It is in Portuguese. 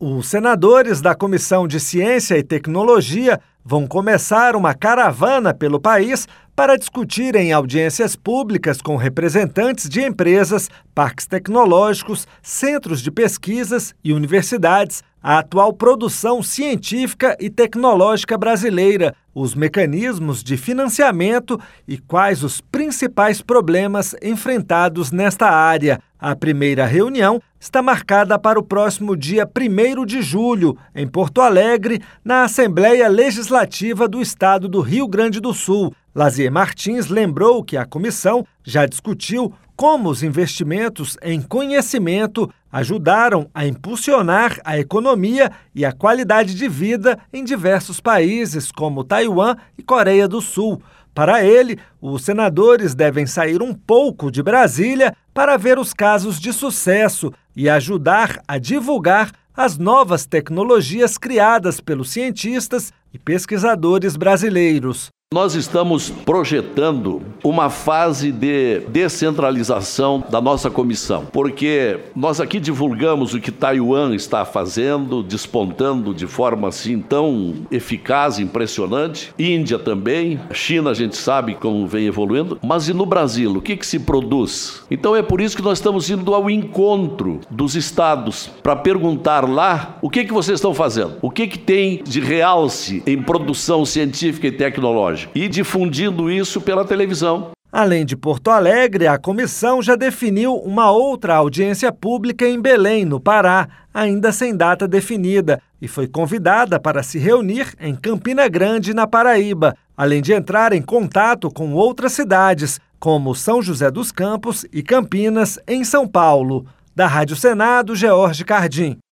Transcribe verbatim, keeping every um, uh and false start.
Os senadores da Comissão de Ciência e Tecnologia vão começar uma caravana pelo país para discutir em audiências públicas com representantes de empresas, parques tecnológicos, centros de pesquisas e universidades a atual produção científica e tecnológica brasileira, os mecanismos de financiamento e quais os principais problemas enfrentados nesta área. A primeira reunião está marcada para o próximo dia primeiro de julho, em Porto Alegre, na Assembleia Legislativa do Estado do Rio Grande do Sul. Lazier Martins lembrou que a comissão já discutiu como os investimentos em conhecimento ajudaram a impulsionar a economia e a qualidade de vida em diversos países, como Taiwan e Coreia do Sul. Para ele, os senadores devem sair um pouco de Brasília para ver os casos de sucesso e ajudar a divulgar as novas tecnologias criadas pelos cientistas e pesquisadores brasileiros. Nós estamos projetando uma fase de descentralização da nossa comissão, porque nós aqui divulgamos o que Taiwan está fazendo, despontando de forma assim tão eficaz, impressionante. Índia também, China a gente sabe como vem evoluindo, mas e no Brasil, o que que se produz? Então é por isso que nós estamos indo ao encontro dos estados para perguntar lá o que que vocês estão fazendo, o que que tem de realce em produção científica e tecnológica. E difundindo isso pela televisão. Além de Porto Alegre, a comissão já definiu uma outra audiência pública em Belém, no Pará, ainda sem data definida, e foi convidada para se reunir em Campina Grande, na Paraíba, além de entrar em contato com outras cidades, como São José dos Campos e Campinas, em São Paulo. Da Rádio Senado, George Cardim.